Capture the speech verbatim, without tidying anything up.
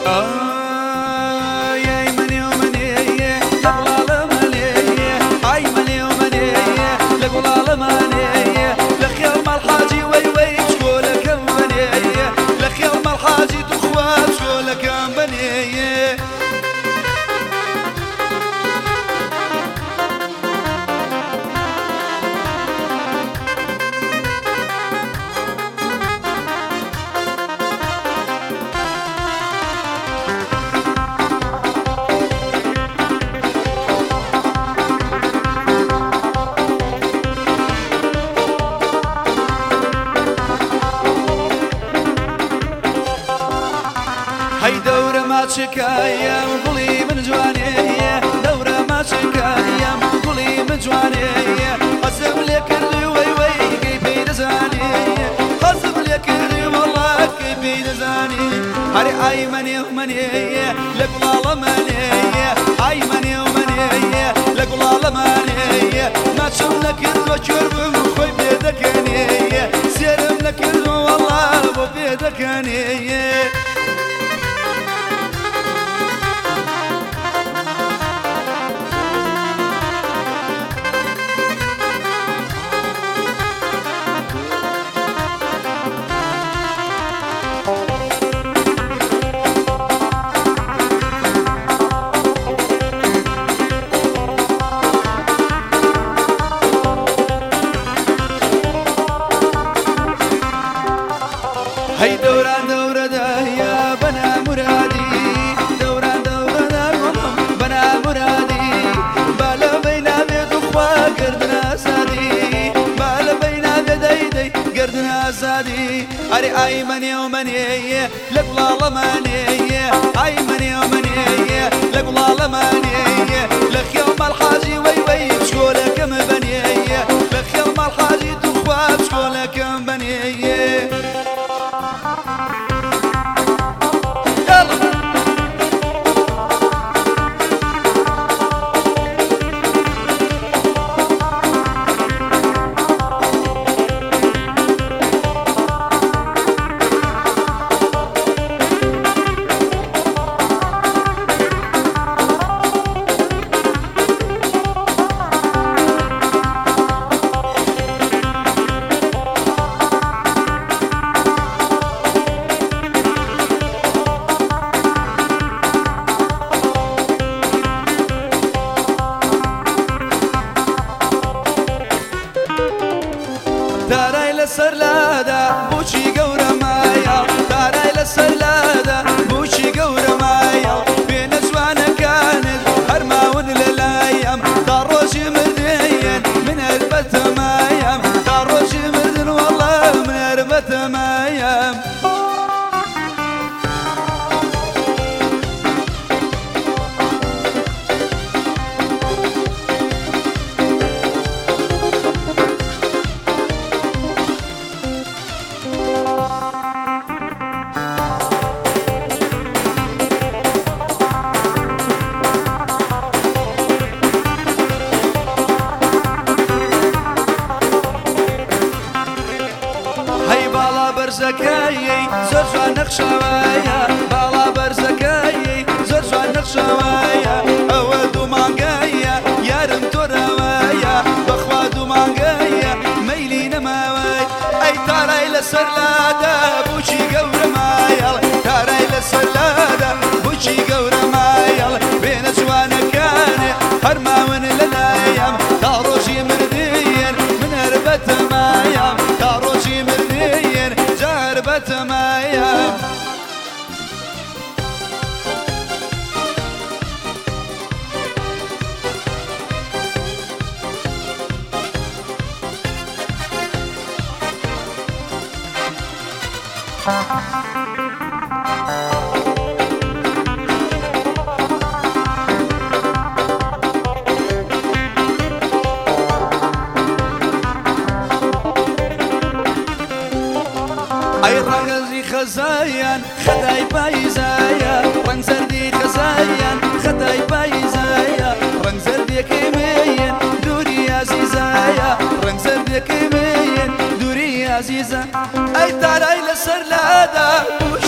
آي مني ومني لقلا لمني آي مني ومني لقلا لمني لخيال الحاجي وي وي شكولك بني لخيال الحاجي تخوات شكولك بني هاي دورة ما تشكايا وقولي من جوانية دورة ما تشكايا وقولي من جوانية قسم لك اللي وي وي كيف يدزاني قسم لك اللي والله كيف يدزاني هاري اي مني ومني لك والله مني اي مني ومني لك والله مني ما تشوف لك الوجر بمخوي بيدك اني سيرم لك والله بيدك اني هاي دوران دورة دا يا بنا مرادي دوران دورة دا بنا مرادي بالا بينا بيت اخوا قردنا سادي بالا بينا بيدي قردنا سادي اري اي مني ومني لك والله ماني اي مني ومني لك والله ماني لك يوم الحاجي وي وي شكولك مبني لك يوم الحاجي تخوا شكولك مبني داراي لسرلادا بوشي قورا مايا داراي لسرلادا بوشي قورا مايا بين جوانا كانت هرماون للايام داروشي مردين من هربة مايام داروشي مردين والله من هربة مايام برزكاي زرجا نخشوايا بالا برزكاي زرجا نخشوايا اودو مانقايا يارم تروايا بخوادو مانقايا ميلي نماواي اي تاراي لسرلادا بوشي قورا مايا تاراي لسرلادا بوشي قورا مايا بين جوانا كان هرماون للايام داروشي مردين من هربة مايا داروشي مردين جاربة مايا اي رقصي خزايان خداي بايزايا رنگ زردي خزايان خداي بايزايا رنگ زردي كيمين دوري عزيزايا رنگ زردي كيمين دوري عزيزة اي تاراي لسر لادا